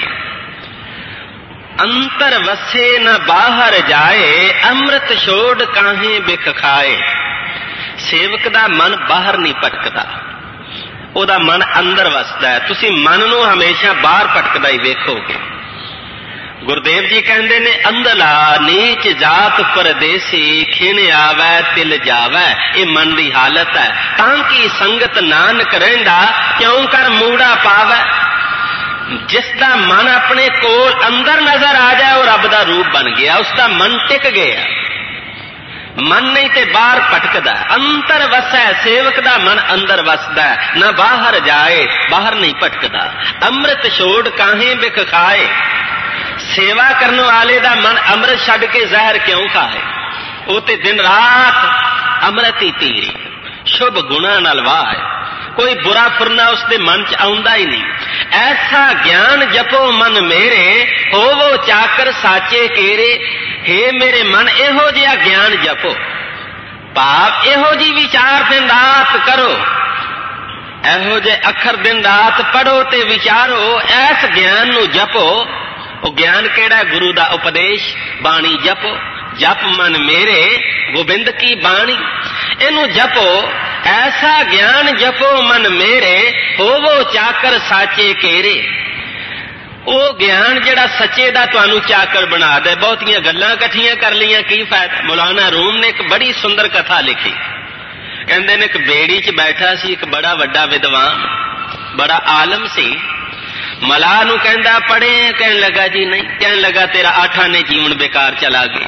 अंतर वसे न बाहर जाए, अमृत छोड़ काहे बिख खाए। सेवक दा मन बाहर नहीं भटकदा, उहदा मन अंदर वसदा है। तुसी मन नू हमेशा बाहर भटकदा ही वेखोगे। गुरदेव जी कहते ने अंधला नीच जात परदेसी, खिन आवे तिल जावे। ये मन की हालत है। तांकी संगत नानक रहिंदा, क्यों कर मूड़ा पावे। जिसका मन अपने कोल अंदर नजर आ जाए, वो रब का रूप बन गया, उसका मन टिक गया। मन नहीं ते बाहर भटकदा, अंतर वसै। सेवक दा मन अंदर वसदा, न बाहर जाए, बाहर नहीं भटकदा। अमृत छोड़ काहे बिख खाए। सेवा करने वाले दा मन अमृत छड्ड के जहर क्यों खाए। वो ते दिन रात अमृत ही पी रही, शुभ गुणा नाल वाह। कोई बुरा फुरना उसके मन च आउंदा ही नहीं। ऐसा ज्ञान जपो मन मेरे, होवो चाकर साचे केरे। हे मेरे मन इहो जिहा ज्ञान जपो, भाव इहो जी विचार दिन रात करो, इहो जे अखर दिन रात पढ़ो ते विचारो। ऐस ज्ञान नू जपो। वो ज्ञान केड़ा? गुरु दा उपदेश बाणी जपो। जप मन मेरे गोबिंद की बाणी, इनू जपो। ऐसा ज्ञान जपो मन मेरे, होवो चाकर साचे केरे। ਉਹ ਗਿਆਨ ਜਿਹੜਾ ਸੱਚੇ ਦਾ ਤੁਹਾਨੂੰ ਚਾਕਰ ਬਣਾ ਦੇ। ਬਹੁਤੀਆਂ ਗੱਲਾਂ ਇਕੱਠੀਆਂ ਕਰ ਲਈਆਂ ਕੀ ਫਾਇਦਾ। ਮੌਲਾਨਾ ਰੂਮ ਨੇ ਇੱਕ ਬੜੀ ਸੁੰਦਰ ਕਥਾ ਲਿਖੀ। ਕਹਿੰਦੇ ਨੇ ਇੱਕ ਬੇੜੀ 'ਚ ਬੈਠਾ ਸੀ ਇੱਕ ਬੜਾ ਵੱਡਾ ਵਿਦਵਾਨ, ਬੜਾ ਆਲਮ ਸੀ। ਮਲਾਹ ਨੂੰ ਕਹਿੰਦਾ ਪੜ੍ਹੇ? ਕਹਿਣ ਲੱਗਾ ਜੀ ਨਹੀਂ। ਕਹਿਣ ਲੱਗਾ ਤੇਰਾ 8 ਆਨੇ ਜੀਵਨ ਬੇਕਾਰ ਚਲਾ ਗਏ।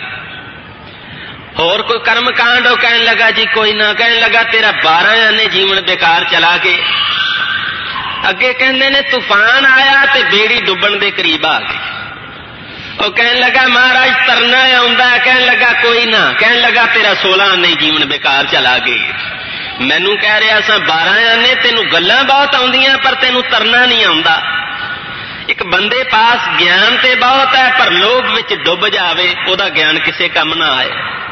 ਹੋਰ ਕੋਈ ਕਰਮ ਕਾਂਡ? ਉਹ ਕਹਿਣ ਲੱਗਾ ਜੀ ਕੋਈ ਨਾ। ਕਹਿਣ ਲੱਗਾ ਤੇਰਾ 12 ਆਨੇ ਜੀਵਨ ਬੇਕਾਰ ਚਲਾ ਗਏ। ਅੱਗੇ ਕਹਿੰਦੇ ਨੇ ਤੂਫਾਨ ਆਇਆ ਤੇ ਬੇੜੀ ਡੁੱਬਣ ਦੇ ਕਰੀਬ ਆ ਗਈ। ਉਹ ਕਹਿਣ ਲੱਗਾ ਮਹਾਰਾਜ ਤਰਨਾ ਆਉਂਦਾ। ਕਹਿਣ ਲੱਗਾ ਕੋਈ ਨਾ। ਕਹਿਣ ਲੱਗਾ ਤੇਰਾ 16 ਆਨੇ ਜੀਵਨ ਬੇਕਾਰ ਚਲਾ ਗਏ। ਮੈਨੂੰ ਕਹਿ ਰਿਹਾ ਸਾਂ 12 ਆਨੇ, ਤੈਨੂੰ ਗੱਲਾਂ ਬਹੁਤ ਆਉਂਦੀਆਂ ਪਰ ਤੈਨੂੰ ਤਰਨਾ ਨਹੀਂ ਆਉਂਦਾ। ਇੱਕ ਬੰਦੇ ਪਾਸ ਗਿਆਨ ਤੇ ਬਹੁਤ ਹੈ ਪਰ ਲੋਭ ਵਿੱਚ ਡੁੱਬ ਜਾਵੇ ਉਹਦਾ ਗਿਆਨ ਕਿਸੇ ਕੰਮ ਨਾ ਆਏ।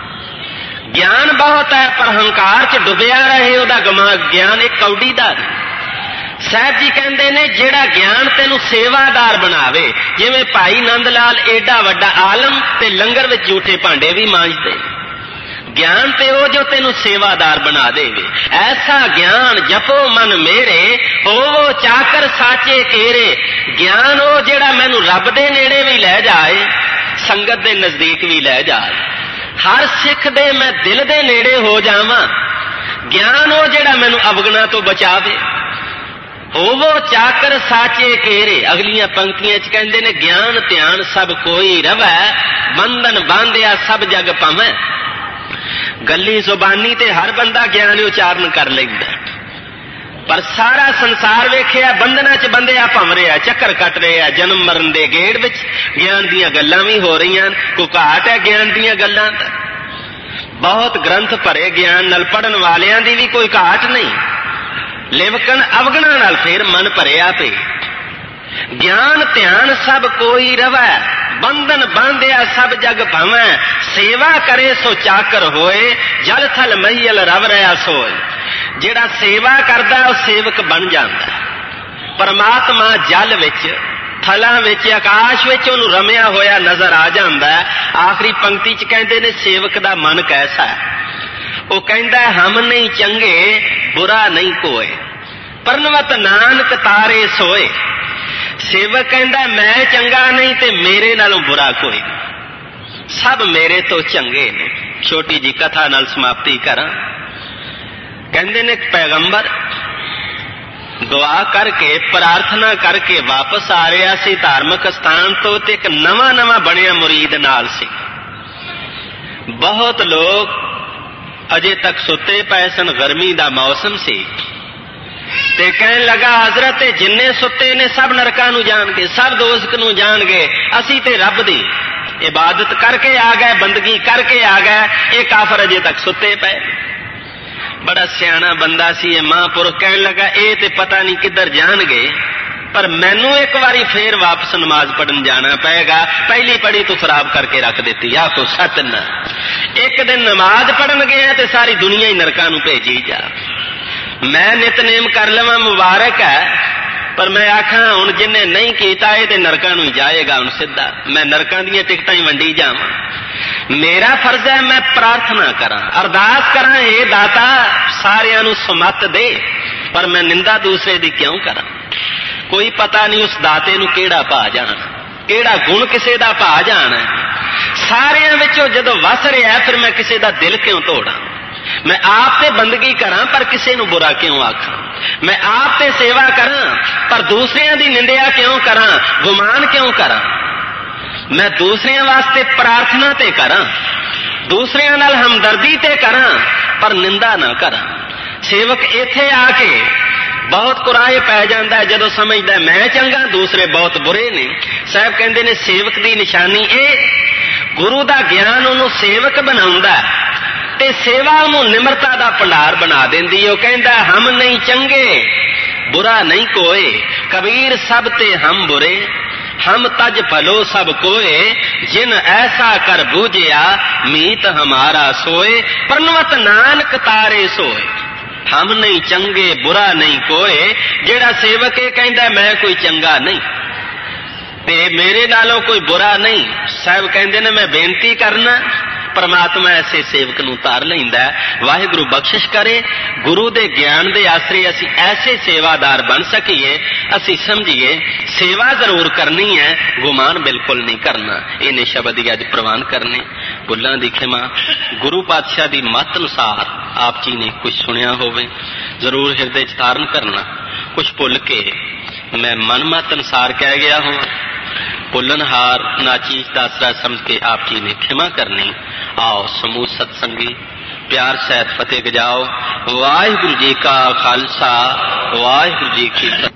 ਗਿਆਨ ਬਹੁਤ ਹੈ ਪਰ ਹੰਕਾਰ 'ਚ ਡੁੱਬਿਆ ਰਹੇ ਉਹਦਾ ਗਿਆਨ ਇੱਕ ਕੌਡੀ ਦਾ ਨਹੀਂ। ਸਾਹਿਬ ਜੀ ਕਹਿੰਦੇ ਨੇ ਜਿਹੜਾ ਗਿਆਨ ਤੈਨੂੰ ਸੇਵਾਦਾਰ ਬਣਾਵੇ, ਜਿਵੇਂ ਭਾਈ ਨੰਦ ਲਾਲ ਏਡਾ ਵੱਡਾ ਆਲਮ ਤੇ ਲੰਗਰ ਵਿੱਚ ਝੂਠੇ ਭਾਂਡੇ ਵੀ ਮਾਂਜਦੇ। ਗਿਆਨ ਤੇ ਉਹ ਜੋ ਤੈਨੂੰ ਸੇਵਾਦਾਰ ਬਣਾ ਦੇਵੇ। ਐਸਾ ਗਿਆਨ ਜਪੋ ਮਨ ਮੇਰੇ, ਹੋਵੋ ਚਾਕਰ ਸਾਚੇ ਕੇਰੇ। ਗਿਆਨ ਉਹ ਜਿਹੜਾ ਮੈਨੂੰ ਰੱਬ ਦੇ ਨੇੜੇ ਵੀ ਲੈ ਜਾਏ, ਸੰਗਤ ਦੇ ਨਜ਼ਦੀਕ ਵੀ ਲੈ ਜਾਏ। ਹਰ ਸਿੱਖ ਦੇ ਮੈਂ ਦਿਲ ਦੇ ਨੇੜੇ ਹੋ ਜਾਵਾਂ। ਗਿਆਨ ਉਹ ਜਿਹੜਾ ਮੈਨੂੰ ਅਵਗੁਣਾ ਤੋਂ ਬਚਾਵੇ। ਹੋਵੋ ਚਾਕਰ ਸਾਚੇ ਕੇਰੇ। ਅਗਲੀਆਂ ਪੰਕਤੀਆਂ 'ਚ ਕਹਿੰਦੇ ਨੇ ਗਿਆਨ ਧਿਆਨ ਸਭ ਕੋਈ ਰਵੈ, ਬੰਧਨ ਬਾਂਧਿਆ ਸਭ ਜਗ ਭਵੈ। ਗੱਲੀ ਜ਼ੁਬਾਨੀ ਤੇ ਹਰ ਬੰਦਾ ਗਿਆਨ ਉਚਾਰਨ ਕਰ ਲੈਂਦਾ, ਪਰ ਸਾਰਾ ਸੰਸਾਰ ਵੇਖਿਆ ਬੰਧਨਾਂ 'ਚ ਬੰਦਿਆ ਭੰਮ ਰਿਹਾ, ਚੱਕਰ ਕੱਟ ਰਿਹਾ। ਜਨਮ ਮਰਨ ਦੇ ਗੇੜ ਵਿੱਚ ਗਿਆਨ ਦੀਆਂ ਗੱਲਾਂ ਵੀ ਹੋ ਰਹੀਆਂ। ਕੋਈ ਘਾਟ ਹੈ ਗਿਆਨ ਦੀਆਂ ਗੱਲਾਂ ਦਾ? ਬਹੁਤ ਗ੍ਰੰਥ ਭਰੇ ਗਿਆਨ ਨਾਲ, ਪੜ੍ਹਨ ਵਾਲਿਆਂ ਦੀ ਵੀ ਕੋਈ ਘਾਟ ਨਹੀਂ। ਲੇਵਕਣ ਅਵਗਣਾ ਨਾਲ ਫੇਰ ਮਨ ਭਰਿਆ ਪਏ। ਗਿਆਨ ਧਿਆਨ ਸਭ ਕੋਈ ਰਵੈ, ਬੰਧਨ ਬਾਂਧਿਆ ਸਭ ਜਗ ਭਵੈ। ਸੇਵਾ ਕਰੇ ਸੋ ਚਾਕਰ ਹੋਏ, ਜਲ ਥਲ ਮਹੀਲ ਰਵ ਰਿਹਾ ਸੋਏ। ਜਿਹੜਾ ਸੇਵਾ ਕਰਦਾ ਉਹ ਸੇਵਕ ਬਣ ਜਾਂਦਾ। ਪਰਮਾਤਮਾ ਜਲ ਵਿੱਚ, ਥਲਾਂ ਵਿੱਚ, ਆਕਾਸ਼ ਵਿੱਚ ਉਹਨੂੰ ਰਮਿਆ ਹੋਇਆ ਨਜ਼ਰ ਆ ਜਾਂਦਾ। ਆਖਰੀ ਪੰਕਤੀ 'ਚ ਕਹਿੰਦੇ ਨੇ ਸੇਵਕ ਦਾ ਮਨ ਕੈਸਾ ਹੈ? ਉਹ ਕਹਿੰਦਾ ਹਮ ਨਹੀਂ ਚੰਗੇ ਬੁਰਾ ਨਹੀਂ ਕੋਏ, ਪਰਨਵਤ ਨਾਨਕ ਤਾਰੇ ਸੋਏ। ਸੇਵਕ ਕਹਿੰਦਾ ਮੈਂ ਚੰਗਾ ਨਹੀਂ ਤੇ ਮੇਰੇ ਨਾਲੋਂ ਬੁਰਾ ਕੋਈ, ਸਭ ਮੇਰੇ ਤੋਂ ਚੰਗੇ ਨੇ। ਛੋਟੀ ਜੀ ਕਥਾ ਨਾਲ ਸਮਾਪਤੀ ਕਰਾਂ। ਕਹਿੰਦੇ ਨੇ ਪੈਗੰਬਰ ਦੁਆ ਕਰਕੇ ਪ੍ਰਾਰਥਨਾ ਕਰਕੇ ਵਾਪਸ ਆ ਰਿਹਾ ਸੀ ਧਾਰਮਿਕ ਸਥਾਨ ਤੋਂ, ਤੇ ਇੱਕ ਨਵਾਂ ਬਣਿਆ ਮੁਰੀਦ ਨਾਲ ਸੀ। ਬਹੁਤ ਲੋਕ ਅਜੇ ਤੱਕ ਸੁੱਤੇ ਪਏ ਸਨ, ਗਰਮੀ ਦਾ ਮੌਸਮ ਸੀ। ਤੇ ਕਹਿਣ ਲੱਗਾ ਹਜ਼ਰਤ ਜਿੰਨੇ ਸੁੱਤੇ ਨੇ ਸਭ ਨਰਕਾਂ ਨੂੰ ਜਾਣਗੇ, ਸਭ ਦੋਜ਼ਖ ਨੂੰ ਜਾਣਗੇ। ਅਸੀਂ ਤੇ ਰੱਬ ਦੀ ਇਬਾਦਤ ਕਰਕੇ ਆ ਗਏ, ਬੰਦਗੀ ਕਰਕੇ ਆ ਗਏ, ਇਹ ਕਾਫਰ ਅਜੇ ਤੱਕ ਸੁੱਤੇ ਪਏ। ਬੜਾ ਸਿਆਣਾ ਬੰਦਾ ਸੀ ਇਹ ਮਹਾਂਪੁਰਖ। ਕਹਿਣ ਲੱਗਾ ਇਹ ਤੇ ਪਤਾ ਨਹੀਂ ਕਿੱਧਰ ਜਾਣਗੇ, ਪਰ ਮੈਨੂੰ ਇੱਕ ਵਾਰੀ ਫੇਰ ਵਾਪਸ ਨਮਾਜ਼ ਪੜ੍ਹਨ ਜਾਣਾ ਪਏਗਾ। ਪਹਿਲੀ ਪੜੀ ਤੂੰ ਖਰਾਬ ਕਰਕੇ ਰੱਖ ਦਿੱਤੀ। ਆਖੋ ਸਤਿਨਾਮ। ਇੱਕ ਦਿਨ ਨਮਾਜ਼ ਪੜ੍ਹਨ ਗਿਆ ਤੇ ਸਾਰੀ ਦੁਨੀਆ ਹੀ ਨਰਕਾਂ ਨੂੰ ਭੇਜੀ ਜਾ। ਮੈਂ ਨਿਤਨੇਮ ਕਰ ਲਵਾਂ ਮੁਬਾਰਕ ਹੈ, ਪਰ ਮੈਂ ਆਖਾਂ ਹੁਣ ਜਿੰਨੇ ਨਹੀਂ ਕੀਤਾ ਇਹ ਤੇ ਨਰਕਾਂ ਨੂੰ ਹੀ ਜਾਏਗਾ। ਹੁਣ ਸਿੱਧਾ ਮੈਂ ਨਰਕਾਂ ਦੀਆਂ ਟਿਕਟਾਂ ਹੀ ਵੰਡੀ ਜਾਵਾਂ। ਮੇਰਾ ਫਰਜ਼ ਹੈ ਮੈਂ ਪ੍ਰਾਰਥਨਾ ਕਰਾਂ, ਅਰਦਾਸ ਕਰਾਂ, ਇਹ ਦਾਤਾ ਸਾਰਿਆਂ ਨੂੰ ਸਮੱਤ ਦੇ, ਪਰ ਮੈਂ ਨਿੰਦਾ ਦੂਸਰੇ ਦੀ ਕਿਉਂ ਕਰਾਂ? ਕੋਈ ਪਤਾ ਨਹੀਂ ਉਸ ਦਾਤੇ ਨੂੰ ਕਿਹੜਾ ਭਾ ਜਾਣਾ, ਕਿਹੜਾ ਗੁਣ ਕਿਸੇ ਦਾ ਭਾ ਜਾਣਾ। ਸਾਰਿਆਂ ਵਿੱਚੋਂ ਜਦੋਂ ਵਸ ਰਿਹਾ ਫਿਰ ਮੈਂ ਕਿਸੇ ਦਾ ਦਿਲ ਕਿਉਂ ਤੋੜਾਂ? ਮੈਂ ਆਪ ਤੇ ਬੰਦਗੀ ਕਰਾਂ ਪਰ ਕਿਸੇ ਨੂੰ ਬੁਰਾ ਕਿਉਂ ਆਖਾਂ? ਮੈਂ ਆਪ ਤੇ ਸੇਵਾ ਕਰਾਂ ਪਰ ਦੂਸਰਿਆਂ ਦੀ ਨਿੰਦਿਆ ਕਿਉਂ ਕਰਾਂ, ਗੁਮਾਨ ਕਿਉਂ ਕਰਾਂ? ਮੈਂ ਦੂਸਰਿਆਂ ਵਾਸਤੇ ਪ੍ਰਾਰਥਨਾ ਤੇ ਕਰਾਂ, ਦੂਸਰਿਆਂ ਨਾਲ ਹਮਦਰਦੀ ਤੇ ਕਰਾਂ, ਪਰ ਨਿੰਦਾ ਨਾ ਕਰਾਂ। ਸੇਵਕ ਇੱਥੇ ਆ ਕੇ ਬਹੁਤ ਕੁਰਾਏ ਪੈ ਜਾਂਦਾ ਜਦੋਂ ਸਮਝਦਾ ਮੈਂ ਚੰਗਾ, ਦੂਸਰੇ ਬਹੁਤ ਬੁਰੇ ਨੇ। ਸਾਹਿਬ ਕਹਿੰਦੇ ਨੇ ਸੇਵਕ ਦੀ ਨਿਸ਼ਾਨੀ ਇਹ, ਗੁਰੂ ਦਾ ਗਿਆਨ ਉਹਨੂੰ ਸੇਵਕ ਬਣਾਉਂਦਾ ਤੇ ਸੇਵਾ ਉਹਨੂੰ ਨਿਮਰਤਾ ਦਾ ਭੰਡਾਰ ਬਣਾ ਦਿੰਦੀ। ਉਹ ਕਹਿੰਦਾ ਹਮ ਨਹੀਂ ਚੰਗੇ ਬੁਰਾ ਨਹੀਂ ਕੋਏ, ਕਬੀਰ ਸਭ ਤੇ ਹਮ ਬੁਰੇ, ਹਮ ਤਜ ਭਲੋ ਸਭ ਕੋਏ, ਜਿਨ ਐਸਾ ਕਰ ਬੂਝਿਆ ਮੀਤ ਹਮਾਰਾ ਸੋਏ, ਪਰਨਵਤ ਨਾਨਕ ਤਾਰੇ ਸੋਏ। ਹਮ ਨਹੀਂ ਚੰਗੇ ਬੁਰਾ ਨਹੀਂ ਕੋਏ। ਜਿਹੜਾ ਸੇਵਕ ਇਹ ਕਹਿੰਦਾ ਮੈਂ ਕੋਈ ਚੰਗਾ ਨਹੀਂ ਤੇ ਮੇਰੇ ਨਾਲੋਂ ਕੋਈ ਬੁਰਾ ਨਹੀਂ, ਸਾਹਿਬ ਕਹਿੰਦੇ ਨੇ ਮੈਂ ਬੇਨਤੀ ਕਰਨਾ परमात्मा ऐसे सेवक नूं तार लैंदा है। वाहिगुरू बख्शिश करे, गुरु दे ज्ञान दे आसरे असीं ऐसे सेवादार बन सकीए, असीं समझिए सेवा जरूर करनी है, गुमान बिल्कुल नहीं करना। इन्हें शब्द ही अज प्रवान करने। भुल्लां दी खिमा। गुरु पातशाह दी मत अनुसार आप जी ने कुछ सुनिया होवे जरूर हिरदे च धारण करना। कुछ भुल के मैं मन मत अनुसार कह गया हूँ, भुलनहार नाचीज का आसरा समझ के आप जी ने खिमा करनी। आओ समूह सत्संगी प्यार सहित फतेह गजाओ। वाहिगुरू जी का खालसा, वाहिगुरू जी की फतेह।